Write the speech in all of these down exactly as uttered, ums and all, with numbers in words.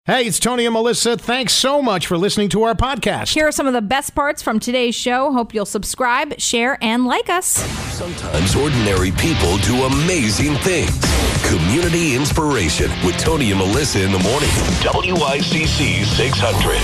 Hey, it's Tony and Melissa. Thanks so much for listening to our podcast. Here are some of the best parts from today's show. Hope you'll subscribe, share, and like us. Sometimes ordinary people do amazing things. Community Inspiration with Tony and Melissa in the morning. W I C C six hundred.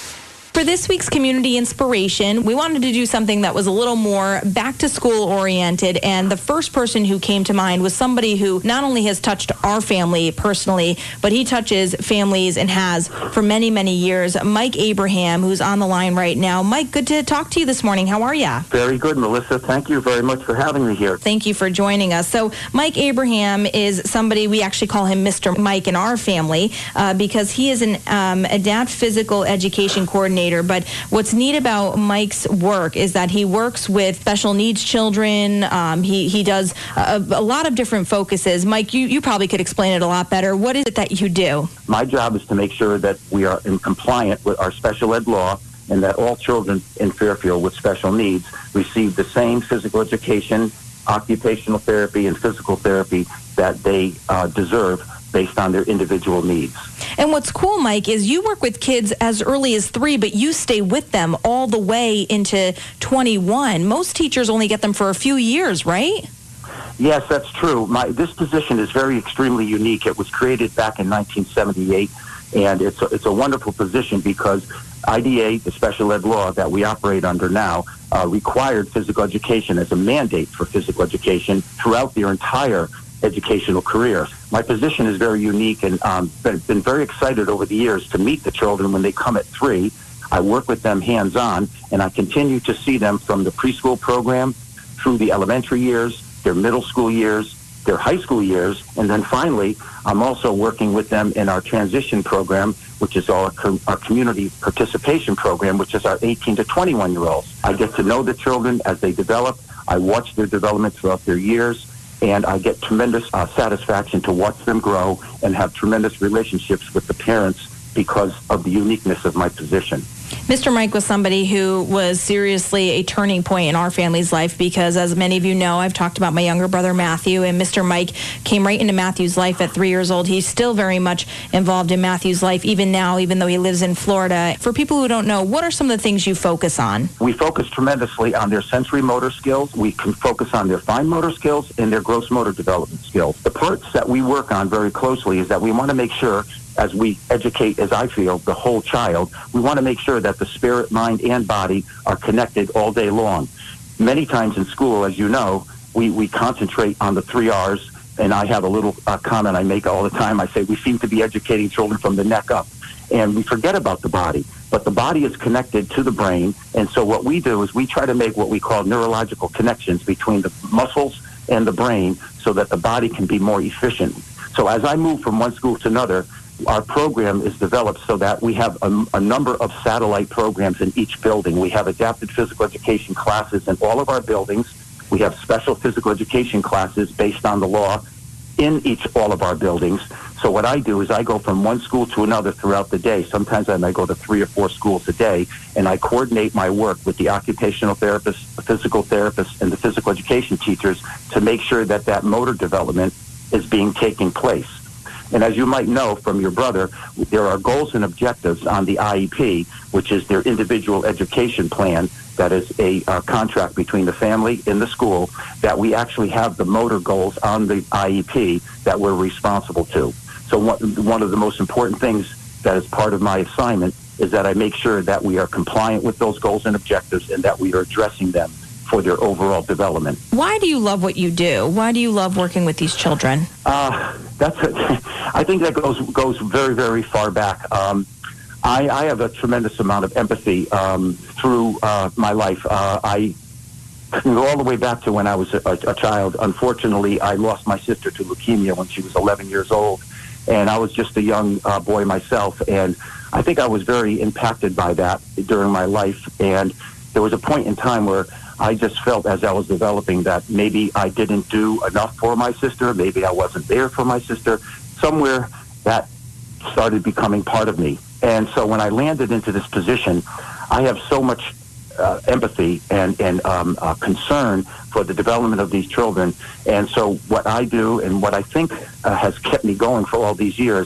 For this week's Community Inspiration, we wanted to do something that was a little more back-to-school oriented, and the first person who came to mind was somebody who not only has touched our family personally, but he touches families and has for many, many years. Mike Abraham, who's on the line right now. Mike, good to talk to you this morning. How are you? Very good, Melissa. Thank you very much for having me here. Thank you for joining us. So Mike Abraham is somebody, we actually call him Mister Mike in our family, uh, because he is an um, adapt physical education coordinator. But what's neat about Mike's work is that he works with special needs children. Um, he, he does a, a lot of different focuses. Mike, you, you probably could explain it a lot better. What is it that you do? My job is to make sure that we are in compliant with our special ed law and that all children in Fairfield with special needs receive the same physical education, occupational therapy, and physical therapy that they uh, deserve based on their individual needs. And what's cool, Mike, is you work with kids as early as three, but you stay with them all the way into twenty-one. Most teachers only get them for a few years, right? Yes, that's true. My, this position is very extremely unique. It was created back in nineteen seventy-eight, and it's a, it's a wonderful position because I D A, the special ed law that we operate under now, uh, required physical education as a mandate for physical education throughout their entire educational career. My position is very unique, and um, been, been very excited over the years to meet the children when they come at three. I work with them hands-on, and I continue to see them from the preschool program through the elementary years, their middle school years, their high school years, and then finally, I'm also working with them in our transition program, which is our, co- our community participation program, which is our eighteen to twenty-one-year-olds. I get to know the children as they develop. I watch their development throughout their years, and I get tremendous uh, satisfaction to watch them grow and have tremendous relationships with the parents because of the uniqueness of my position. Mister Mike was somebody who was seriously a turning point in our family's life because, as many of you know, I've talked about my younger brother, Matthew, and Mister Mike came right into Matthew's life at three years old. He's still very much involved in Matthew's life, even now, even though he lives in Florida. For people who don't know, what are some of the things you focus on? We focus tremendously on their sensory motor skills. We can focus on their fine motor skills and their gross motor development skills. The parts that we work on very closely is that we want to make sure, as we educate, as I feel, the whole child, we want to make sure that the spirit, mind, and body are connected all day long. Many times in school, as you know, we, we concentrate on the three R's, and I have a little uh, comment I make all the time. I say we seem to be educating children from the neck up, and we forget about the body. But the body is connected to the brain, and so what we do is we try to make what we call neurological connections between the muscles and the brain so that the body can be more efficient. So as I move from one school to another, our program is developed so that we have a, a number of satellite programs in each building. We have adapted physical education classes in all of our buildings. We have special physical education classes based on the law in each all of our buildings. So what I do is I go from one school to another throughout the day. Sometimes I may go to three or four schools a day, and I coordinate my work with the occupational therapists, the physical therapists, and the physical education teachers to make sure that that motor development is being taken place. And as you might know from your brother, there are goals and objectives on the I E P, which is their individual education plan. That is a uh, contract between the family and the school, that we actually have the motor goals on the I E P that we're responsible to. So one, one of the most important things that is part of my assignment is that I make sure that we are compliant with those goals and objectives and that we are addressing them for their overall development. Why do you love what you do? Why do you love working with these children? Uh, that's a, I think that goes goes very, very far back. Um, I, I have a tremendous amount of empathy um, through uh, my life. Uh, I can go all the way back to when I was a, a child. Unfortunately, I lost my sister to leukemia when she was eleven years old, and I was just a young uh, boy myself. And I think I was very impacted by that during my life. And there was a point in time where I just felt as I was developing that maybe I didn't do enough for my sister, maybe I wasn't there for my sister. Somewhere that started becoming part of me. And so when I landed into this position, I have so much uh, empathy and, and um, uh, concern for the development of these children. And so what I do and what I think uh, has kept me going for all these years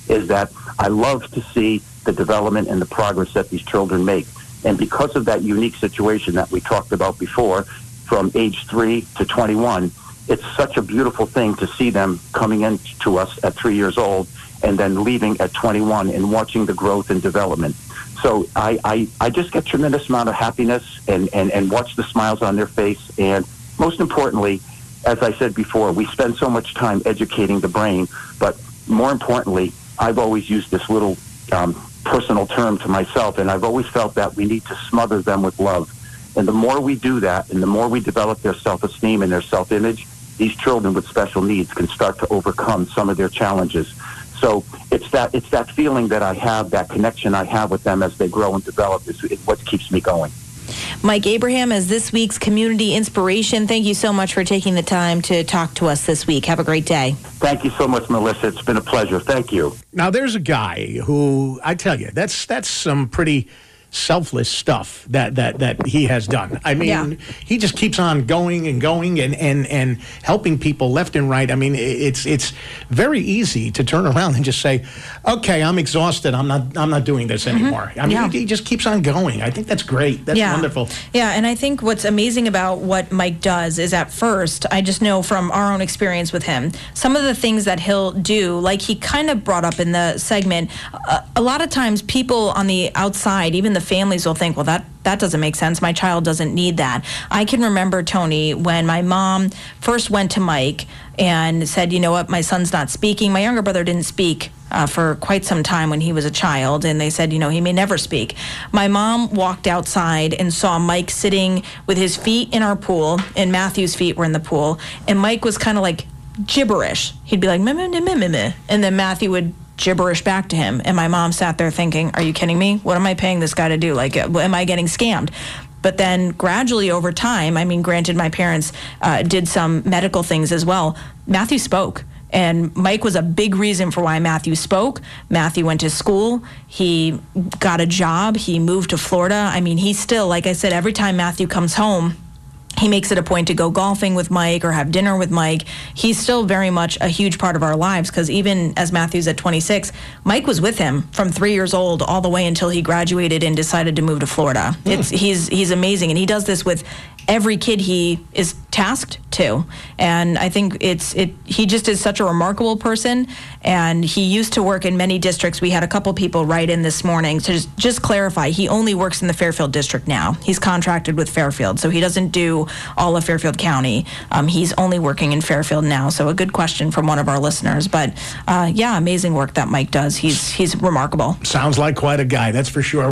is that I love to see the development and the progress that these children make. And because of that unique situation that we talked about before, from age three to twenty-one, it's such a beautiful thing to see them coming in to us at three years old and then leaving at twenty-one and watching the growth and development. So I, I, I just get tremendous amount of happiness and, and, and watch the smiles on their face. And most importantly, as I said before, we spend so much time educating the brain, but more importantly, I've always used this little um, personal term to myself, and I've always felt that we need to smother them with love. And the more we do that, and the more we develop their self-esteem and their self-image, these children with special needs can start to overcome some of their challenges. So it's that it's that feeling that I have, that connection I have with them as they grow and develop is, is what keeps me going. Mike Abraham is this week's Community Inspiration. Thank you so much for taking the time to talk to us this week. Have a great day. Thank you so much, Melissa. It's been a pleasure. Thank you. Now, there's a guy who, I tell you, that's that's some pretty selfless stuff that that that he has done. I mean, yeah. He just keeps on going and going and and and helping people left and right. I mean, it's it's very easy to turn around and just say, "Okay, I'm exhausted. I'm not I'm not doing this anymore." Mm-hmm. I mean, yeah. he, he just keeps on going. I think that's great. That's yeah. wonderful. Yeah, and I think what's amazing about what Mike does is, at first, I just know from our own experience with him, some of the things that he'll do, like he kind of brought up in the segment, uh, a lot of times people on the outside, even the families, will think, well, that that doesn't make sense. My child doesn't need that. I can remember, Tony, when my mom first went to Mike and said, you know what, my son's not speaking. My younger brother didn't speak uh, for quite some time when he was a child, and they said, you know, he may never speak. My mom walked outside and saw Mike sitting with his feet in our pool, and Matthew's feet were in the pool, and Mike was kind of like gibberish. He'd be like, meh, meh, meh, meh, meh, meh, and then Matthew would gibberish back to him, and my mom sat there thinking, are you kidding me? What am I paying this guy to do? Like, am I getting scammed? But then gradually over time, I mean, granted, my parents uh, did some medical things as well. Matthew spoke, and Mike was a big reason for why Matthew spoke. Matthew went to school. He got a job. He moved to Florida. I mean, he's still, like I said, every time Matthew comes home, he makes it a point to go golfing with Mike or have dinner with Mike. He's still very much a huge part of our lives, because even as Matthew's at twenty-six, Mike was with him from three years old all the way until he graduated and decided to move to Florida. Mm. It's he's he's amazing, and he does this with every kid he is tasked to. And I think it's it. He just is such a remarkable person, and he used to work in many districts. We had a couple people write in this morning to just, just clarify. He only works in the Fairfield district now. He's contracted with Fairfield, so he doesn't do all of Fairfield County. Um, he's only working in Fairfield now. So a good question from one of our listeners. But uh, yeah, amazing work that Mike does. He's he's remarkable. Sounds like quite a guy, that's for sure.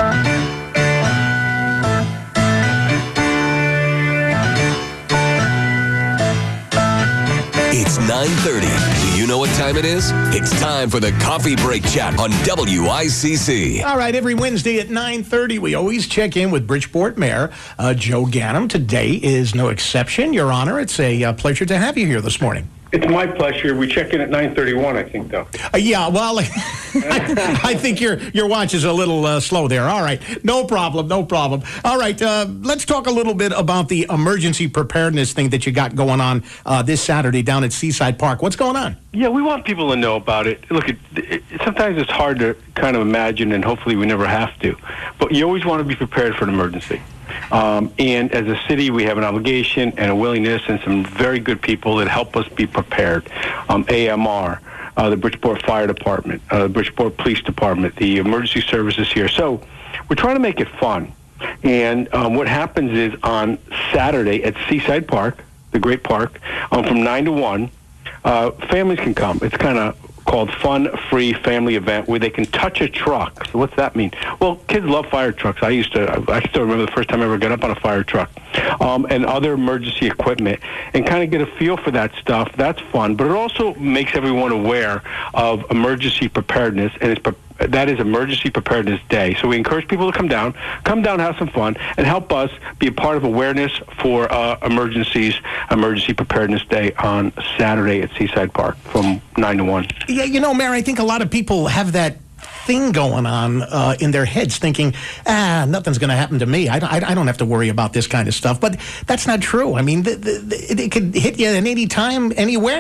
It's nine thirty. Do you know what time it is? It's time for the Coffee Break Chat on W I C C. All right, every Wednesday at nine thirty, we always check in with Bridgeport Mayor uh, Joe Ganim. Today is no exception. Your Honor, it's a uh, pleasure to have you here this morning. It's my pleasure. We check in at nine thirty-one, I think, though. Uh, yeah, well, I, I think your your watch is a little uh, slow there. All right, no problem, no problem. All right, uh, let's talk a little bit about the emergency preparedness thing that you got going on uh, this Saturday down at Seaside Park. What's going on? Yeah, we want people to know about it. Look, it, it, sometimes it's hard to kind of imagine, and hopefully we never have to. But you always want to be prepared for an emergency. Um, and as a city, we have an obligation and a willingness and some very good people that help us be prepared. Um, A M R, uh, the Bridgeport Fire Department, uh, the Bridgeport Police Department, the emergency services here. So we're trying to make it fun. And um, what happens is on Saturday at Seaside Park, the great park, um, from nine to one, uh, families can come. It's kind of called Fun Free Family Event, where they can touch a truck. So what's that mean? Well, kids love fire trucks. I used to, I still remember the first time I ever got up on a fire truck, um, and other emergency equipment, and kind of get a feel for that stuff. That's fun, but it also makes everyone aware of emergency preparedness, and it's pre- that is Emergency Preparedness Day. So we encourage people to come down, come down, have some fun, and help us be a part of awareness for uh, emergencies, Emergency Preparedness Day on Saturday at Seaside Park from nine to one. Yeah, you know, Mayor, I think a lot of people have that thing going on uh, in their heads, thinking, ah, nothing's going to happen to me. I, I, I don't have to worry about this kind of stuff. But that's not true. I mean, the, the, the, it could hit you at any time, anywhere.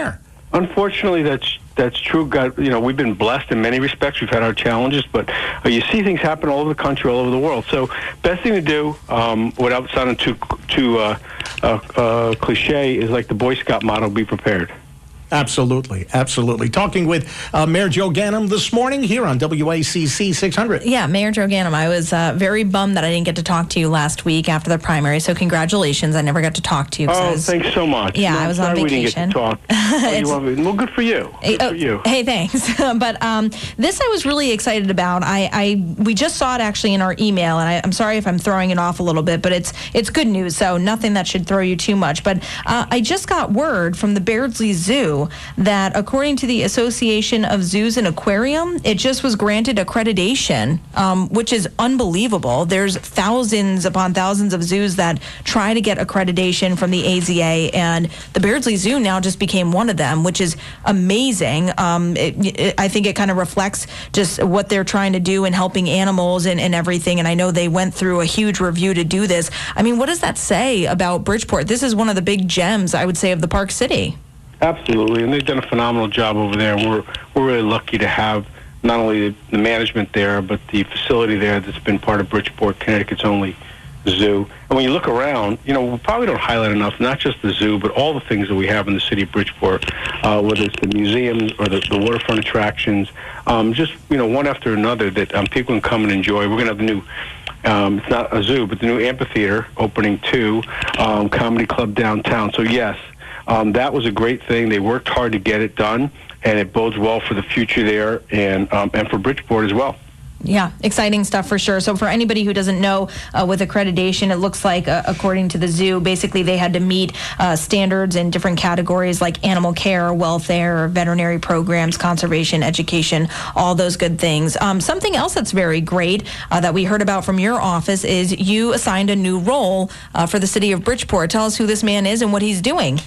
Unfortunately, that's that's true. God, you know, we've been blessed in many respects. We've had our challenges, but uh, you see things happen all over the country, all over the world. So, best thing to do, um, without sounding too too uh, uh, uh, cliche, is like the Boy Scout motto: be prepared. Absolutely, absolutely. Talking with uh, Mayor Joe Ganim this morning here on W I C C six hundred. Yeah, Mayor Joe Ganim, I was uh, very bummed that I didn't get to talk to you last week after the primary, so congratulations. I never got to talk to you. Oh, was, thanks so much. Yeah, no, I was on vacation. vacation. We didn't get to talk. Oh, you want, well, good for you. Good oh, for you. Hey, thanks. But um, this I was really excited about. I, I we just saw it actually in our email, and I, I'm sorry if I'm throwing it off a little bit, but it's it's good news, so nothing that should throw you too much. But uh, I just got word from the Beardsley Zoo that according to the Association of Zoos and Aquarium, it just was granted accreditation, um, which is unbelievable. There's thousands upon thousands of zoos that try to get accreditation from the A Z A, and the Beardsley Zoo now just became one of them, which is amazing. Um, it, it, I think it kind of reflects just what they're trying to do in helping animals and, and everything, and I know they went through a huge review to do this. I mean, what does that say about Bridgeport? This is one of the big gems, I would say, of the Park City. Absolutely, and they've done a phenomenal job over there. We're we're really lucky to have not only the, the management there, but the facility there that's been part of Bridgeport, Connecticut's only zoo. And when you look around, you know, we probably don't highlight enough, not just the zoo, but all the things that we have in the city of Bridgeport, uh, whether it's the museums or the, the waterfront attractions, um, just, you know, one after another that um, people can come and enjoy. We're going to have the new Um, it's not a zoo, but the new amphitheater opening too, um, Comedy Club downtown. So yes, um, that was a great thing. They worked hard to get it done, and it bodes well for the future there and um, and for Bridgeport as well. Yeah, exciting stuff for sure. So for anybody who doesn't know, uh, with accreditation, it looks like, uh, according to the zoo, basically they had to meet uh, standards in different categories like animal care, welfare, veterinary programs, conservation, education, all those good things. Um, something else that's very great uh, that we heard about from your office is you assigned a new role uh, for the city of Bridgeport. Tell us who this man is and what he's doing.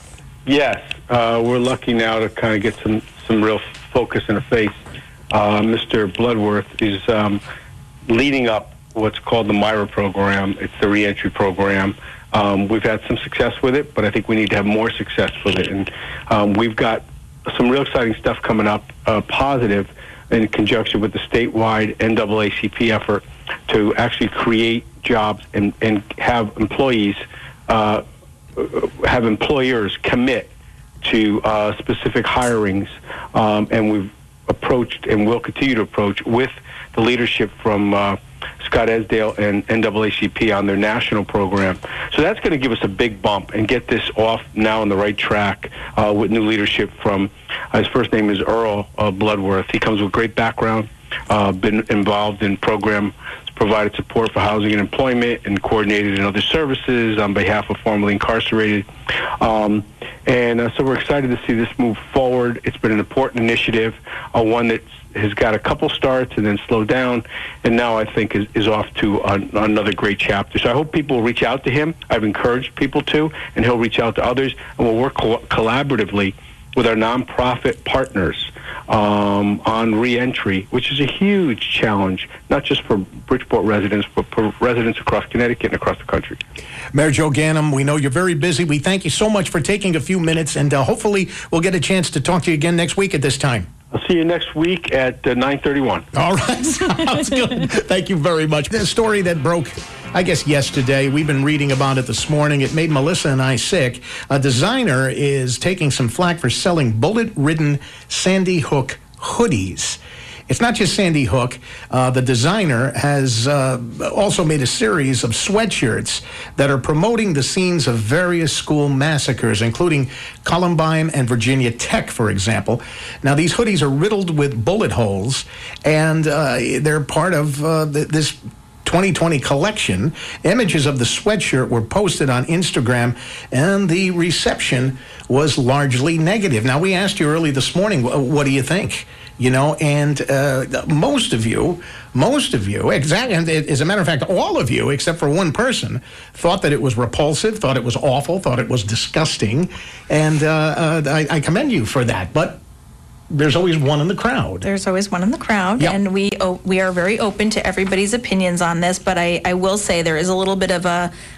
Yes, uh, we're lucky now to kind of get some, some real focus in the face. Uh, Mister Bloodworth is um, leading up what's called the MIRA program. It's the reentry program. Um, we've had some success with it, but I think we need to have more success with it. And um, we've got some real exciting stuff coming up, uh, positive, in conjunction with the statewide N double A C P effort to actually create jobs and, and have employees, uh, have employers commit to uh, specific hirings. Um, and we've approached and will continue to approach with the leadership from uh, Scott Esdale and N double A C P on their national program. So that's going to give us a big bump and get this off now on the right track uh, with new leadership from, uh, his first name is Earl uh, Bloodworth. He comes with great background, uh, been involved in program, provided support for housing and employment, and coordinated in other services on behalf of formerly incarcerated. Um, and uh, so we're excited to see this move forward. It's been an important initiative, uh, one that has got a couple starts and then slowed down, and now I think is, is off to an, another great chapter. So I hope people will reach out to him. I've encouraged people to, and he'll reach out to others, and we'll work co- collaboratively with our nonprofit partners um, on reentry, which is a huge challenge, not just for Bridgeport residents, but for residents across Connecticut and across the country. Mayor Joe Ganim, we know you're very busy. We thank you so much for taking a few minutes, and uh, hopefully we'll get a chance to talk to you again next week at this time. I'll see you next week at uh, nine thirty-one. All right. Sounds good. Thank you very much. The story that broke, I guess, yesterday, we've been reading about it this morning. It made Melissa and I sick. A designer is taking some flack for selling bullet-ridden Sandy Hook hoodies. It's not just Sandy Hook. Uh, the designer has uh, also made a series of sweatshirts that are promoting the scenes of various school massacres, including Columbine and Virginia Tech, for example. Now, these hoodies are riddled with bullet holes, and uh, they're part of uh, th- this twenty twenty collection. Images of the sweatshirt were posted on Instagram, and the reception was largely negative. Now, we asked you early this morning, what do you think? You know, and uh, most of you, most of you, exactly, and as a matter of fact, all of you, except for one person, thought that it was repulsive, thought it was awful, thought it was disgusting, and uh, uh, I, I commend you for that. But there's always one in the crowd. There's always one in the crowd, yep. and we oh, we are very open to everybody's opinions on this. But I, I will say there is a little bit of a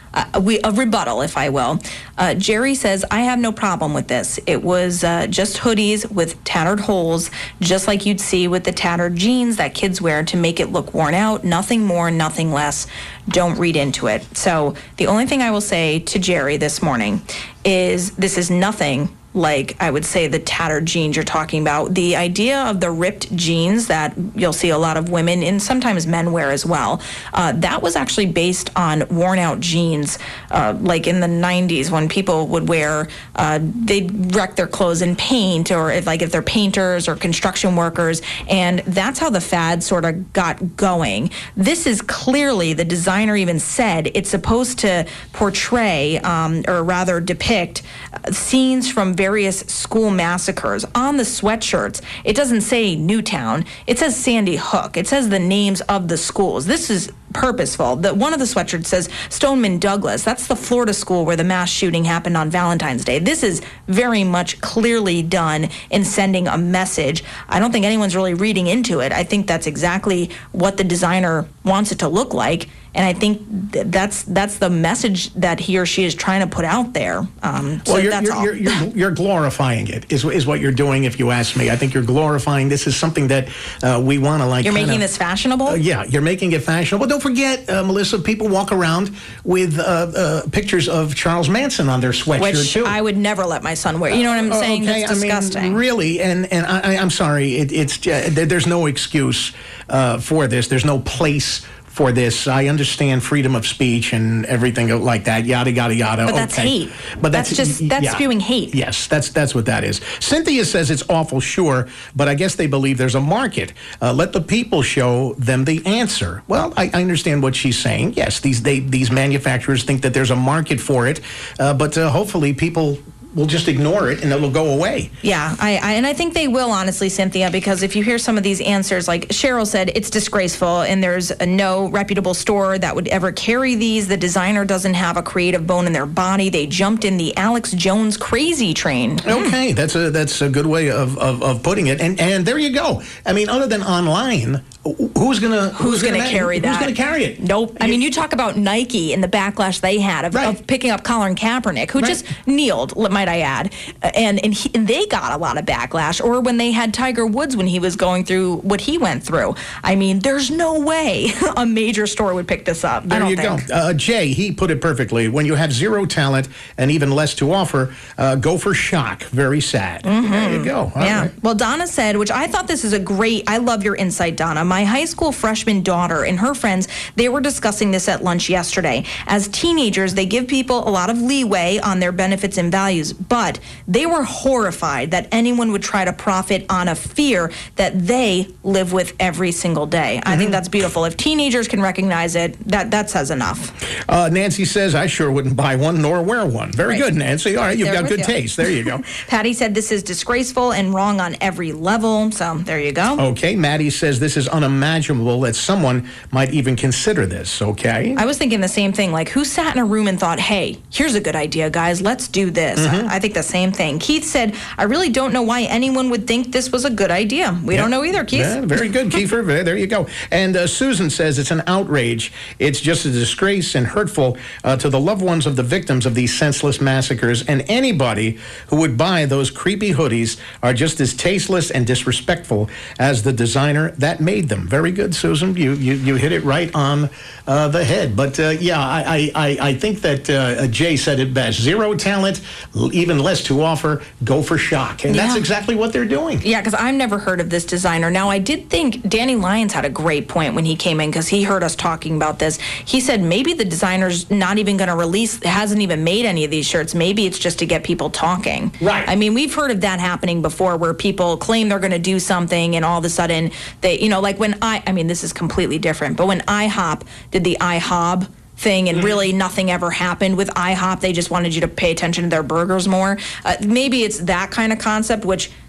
Uh, we, a rebuttal, if I will. Uh, Jerry says, I have no problem with this. It was uh, just hoodies with tattered holes, just like you'd see with the tattered jeans that kids wear to make it look worn out. Nothing more, nothing less. Don't read into it. So the only thing I will say to Jerry this morning is this is nothing like, I would say, the tattered jeans you're talking about. The idea of the ripped jeans that you'll see a lot of women and sometimes men wear as well, uh, that was actually based on worn out jeans, uh, like in the nineties when people would wear, uh, they'd wreck their clothes in paint, or if, like if they're painters or construction workers, and that's how the fad sort of got going. This is clearly, the designer even said, it's supposed to portray, um, or rather depict, uh, scenes from various school massacres. On the sweatshirts, it doesn't say Newtown. It says Sandy Hook. It says the names of the schools. This is purposeful. The, one of the sweatshirts says Stoneman Douglas. That's the Florida school where the mass shooting happened on Valentine's Day. This is very much clearly done in sending a message. I don't think anyone's really reading into it. I think that's exactly what the designer wants it to look like. And I think th- that's that's the message that he or she is trying to put out there. Um, so well, you're, that's you're, all. you're, you're, you're glorifying it, is, is what you're doing, if you ask me. I think you're glorifying. This is something that uh, we want to like. You're kinda, making this fashionable? Uh, yeah, you're making it fashionable. Don't forget, uh, Melissa, people walk around with uh, uh, pictures of Charles Manson on their sweatshirt, Which too. I would never let my son wear. You know what I'm Uh, saying? okay, That's disgusting. I mean, really, and and I, I'm sorry. It, it's uh, there's no excuse uh, for this. There's no place for this. I understand freedom of speech and everything like that, yada yada yada. But that's okay. hate. But that's, That's just- that's yeah. spewing hate. Yes, that's that's what that is. Cynthia says it's awful, sure, but I guess they believe there's a market. Uh, let the people show them the answer. Well, I, I understand what she's saying. Yes, these they these manufacturers think that there's a market for it, uh, but uh, hopefully people will just ignore it and it'll go away. Yeah, I, I and I think they will, honestly, Cynthia, because if you hear some of these answers, like Cheryl said, it's disgraceful, and there's a no reputable store that would ever carry these. The designer doesn't have a creative bone in their body. They jumped in the Alex Jones crazy train. Okay, that's a that's a good way of, of, of putting it. And and there you go. I mean, other than online, who's gonna Who's, who's going to gonna, carry that? Who's going to carry it? Nope. I mean, you talk about Nike and the backlash they had of, Right. of picking up Colin Kaepernick, who Right. just kneeled, might I add, and and, he, and they got a lot of backlash. Or when they had Tiger Woods when he was going through what he went through. I mean, there's no way a major store would pick this up. There I don't you think. go. Uh, Jay, he put it perfectly. When you have zero talent and even less to offer, uh, go for shock. Very sad. Mm-hmm. There you go. All Yeah. right. Well, Donna said, which I thought this is a great, I love your insight, Donna. My high school freshman daughter and her friends, they were discussing this at lunch yesterday. As teenagers, they give people a lot of leeway on their benefits and values, but they were horrified that anyone would try to profit on a fear that they live with every single day. I think that's beautiful. If teenagers can recognize it, that, that says enough. Uh, Nancy says, I sure wouldn't buy one nor wear one. Very Right. good, Nancy. All right, you've There got we good go. taste. There you go. Patty said this is disgraceful and wrong on every level. So there you go. Okay, Maddie says this is unimaginable that someone might even consider this. Okay. I was thinking the same thing. Like, who sat in a room and thought, hey, here's a good idea, guys. Let's do this. Mm-hmm. I, I think the same thing. Keith said, I really don't know why anyone would think this was a good idea. We Yeah. don't know either, Keith. Yeah, very good, Kiefer. There there you go. And uh, Susan says it's an outrage. It's just a disgrace and hurtful uh, to the loved ones of the victims of these senseless massacres. And anybody who would buy those creepy hoodies are just as tasteless and disrespectful as the designer that made them. Very good, Susan. You you, you hit it right on uh, the head. But uh, yeah, I, I, I think that uh, Jay said it best. Zero talent, even less to offer, go for shock. And that's Yeah. exactly what they're doing. Yeah, because I've never heard of this designer. Now, I did think Danny Lyons had a great point when he came in, because he heard us talking about this. He said maybe the designer's not even going to release, hasn't even made any of these shirts. Maybe it's just to get people talking. Right. I mean, we've heard of that happening before, where people claim they're going to do something and all of a sudden they, you know, like when I, I mean, this is completely different, but when IHOP did the IHOB thing and really nothing ever happened with IHOP, they just wanted you to pay attention to their burgers more. Uh, maybe it's that kind of concept, which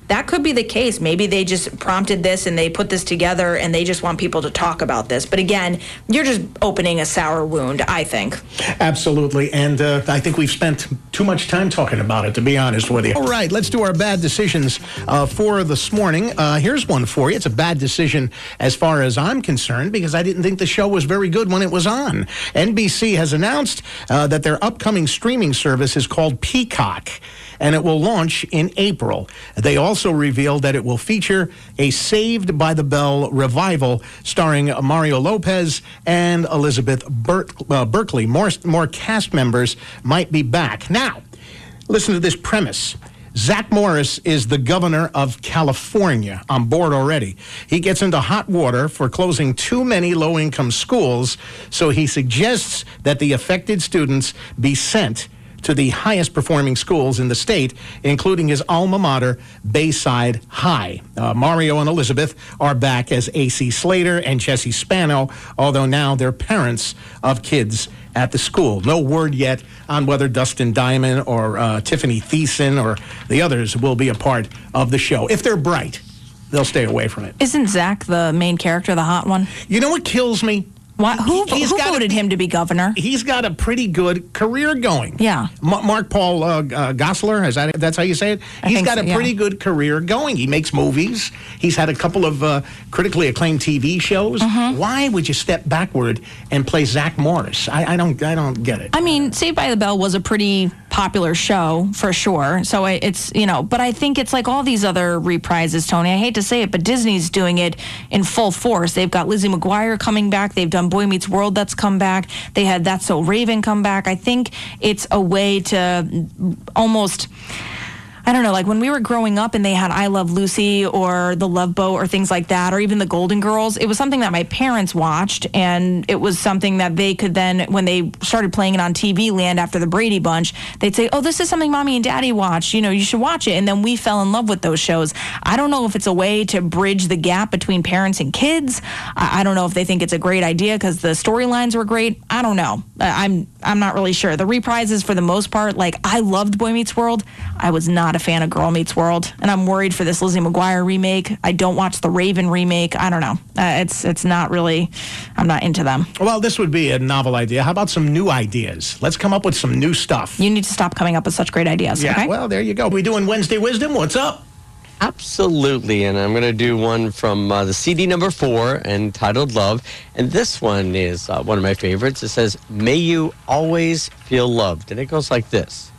that could be the case. Maybe they just prompted this and they put this together and they just want people to talk about this. But again, you're just opening a sour wound, I think. Absolutely. And uh, I think we've spent too much time talking about it, to be honest with you. All right, let's do our bad decisions uh, for this morning. Uh, here's one for you. It's a bad decision as far as I'm concerned because I didn't think the show was very good when it was on. N B C has announced uh, that their upcoming streaming service is called Peacock, and it will launch in April. They also revealed that it will feature a Saved by the Bell revival starring Mario Lopez and Elizabeth Ber- uh, Berkley. More, more cast members might be back. Now, listen to this premise. Zach Morris is the governor of California, on board already. He gets into hot water for closing too many low-income schools, so he suggests that the affected students be sent to the highest performing schools in the state, including his alma mater, Bayside High. Uh, Mario and Elizabeth are back as A C Slater and Jesse Spano, although now they're parents of kids at the school. No word yet on whether Dustin Diamond or uh, Tiffany Thiessen or the others will be a part of the show. If they're bright, they'll stay away from it. Isn't Zach the main character, the hot one? You know what kills me? Why, who He- he's who got voted a- him to be governor? He's got a pretty good career going. Yeah. Ma- Mark Paul uh, uh, Gosselaar, is that that's how you say it? I He's think got so, a yeah. pretty good career going. He makes movies. He's had a couple of uh, critically acclaimed T V shows. Mm-hmm. Why would you step backward and play Zach Morris? I, I don't I don't get it. I mean, Saved by the Bell was a pretty popular show for sure. So I- it's, you know, but I think it's like all these other reprises, Tony. I hate to say it, but Disney's doing it in full force. They've got Lizzie McGuire coming back. They've done Boy Meets World that's come back. They had That's So Raven come back. I think it's a way to almost, I don't know, like when we were growing up and they had I Love Lucy or The Love Boat or things like that, or even The Golden Girls, it was something that my parents watched, and it was something that they could then, when they started playing it on T V land after the Brady Bunch, they'd say, oh, this is something Mommy and Daddy watched, you know, you should watch it. And then we fell in love with those shows. I don't know if it's a way to bridge the gap between parents and kids. I, I don't know if they think it's a great idea because the storylines were great. I don't know. I- I'm I'm not really sure. The reprises, for the most part, like, I loved Boy Meets World. I was not a fan of Girl Meets World, and I'm worried for this Lizzie McGuire remake. I don't watch the Raven remake. I don't know. Uh, it's it's not really, I'm not into them. Well, this would be a novel idea. How about some new ideas? Let's come up with some new stuff. You need to stop coming up with such great ideas, yeah, okay? well, there you go. We doing Wednesday Wisdom? What's up? Absolutely, and I'm going to do one from uh, the C D number four entitled Love, and this one is uh, one of my favorites. It says, may you always feel loved, and it goes like this.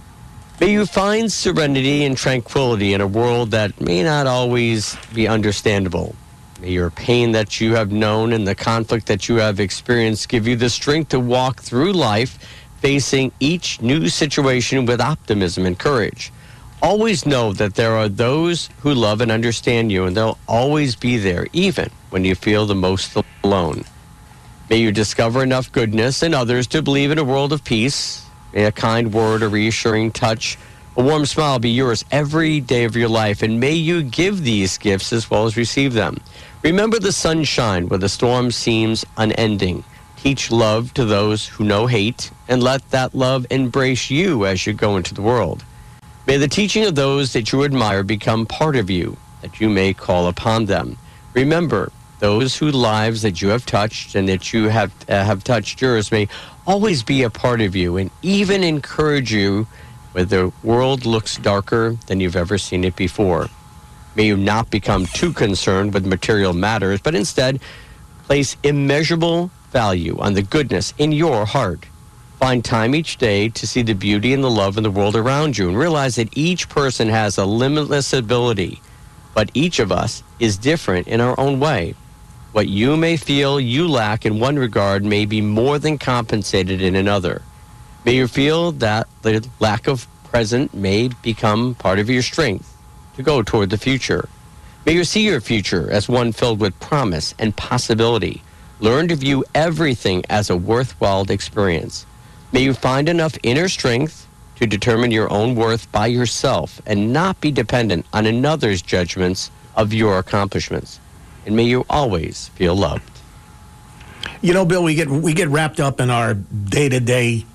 May you find serenity and tranquility in a world that may not always be understandable. May your pain that you have known and the conflict that you have experienced give you the strength to walk through life, facing each new situation with optimism and courage. Always know that there are those who love and understand you, and they'll always be there, even when you feel the most alone. May you discover enough goodness in others to believe in a world of peace. May a kind word, a reassuring touch, a warm smile be yours every day of your life, and may you give these gifts as well as receive them. Remember the sunshine where the storm seems unending. Teach love to those who know hate, and let that love embrace you as you go into the world. May the teaching of those that you admire become part of you, that you may call upon them. Remember, those whose lives that you have touched and that you have uh, have touched yours may always be a part of you, and even encourage you when the world looks darker than you've ever seen it before. May you not become too concerned with material matters, but instead place immeasurable value on the goodness in your heart. Find time each day to see the beauty and the love in the world around you, and realize that each person has a limitless ability, but each of us is different in our own way. What you may feel you lack in one regard may be more than compensated in another. May you feel that the lack of present may become part of your strength to go toward the future. May you see your future as one filled with promise and possibility. Learn to view everything as a worthwhile experience. May you find enough inner strength to determine your own worth by yourself and not be dependent on another's judgments of your accomplishments. And may you always feel loved. You know, Bill, we get we get wrapped up in our day-to-day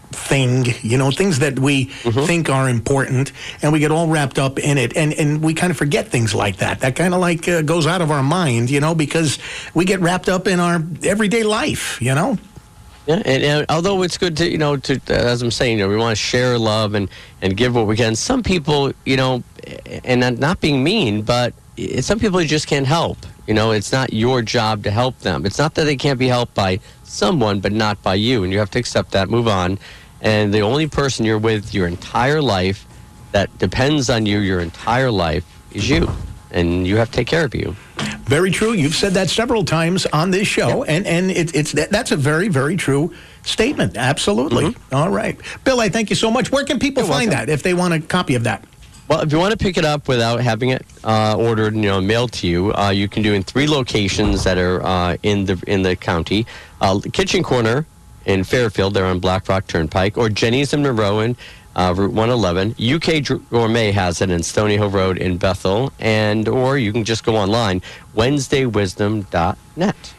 thing, you know, things that we mm-hmm. think are important, and we get all wrapped up in it, and, and we kind of forget things like that. That kind of like uh, goes out of our mind, you know, because we get wrapped up in our everyday life, you know. Yeah, and, and although it's good to, you know, to uh, as I'm saying, you know, we want to share love and, and give what we can. Some people, you know, and not being mean, but it, some people you just can't help. You know, it's not your job to help them. It's not that they can't be helped by someone, but not by you. And you have to accept that, move on. And the only person you're with your entire life that depends on you your entire life is you. And you have to take care of you. Very true. You've said that several times on this show, yep. and, and it, it's that, that's a very, very true statement. Absolutely. Mm-hmm. All right. Bill, I thank you so much. Where can people You're find welcome. that if they want a copy of that? Well, if you want to pick it up without having it uh, ordered, you know, mailed to you, uh, you can do in three locations that are uh, in the in the county. Uh, Kitchen Corner in Fairfield, they're on Black Rock Turnpike, or Jenny's in Monroe, uh, Route one eleven. U K Gourmet has it in Stony Hill Road in Bethel, and or you can just go online, Wednesday Wisdom dot net.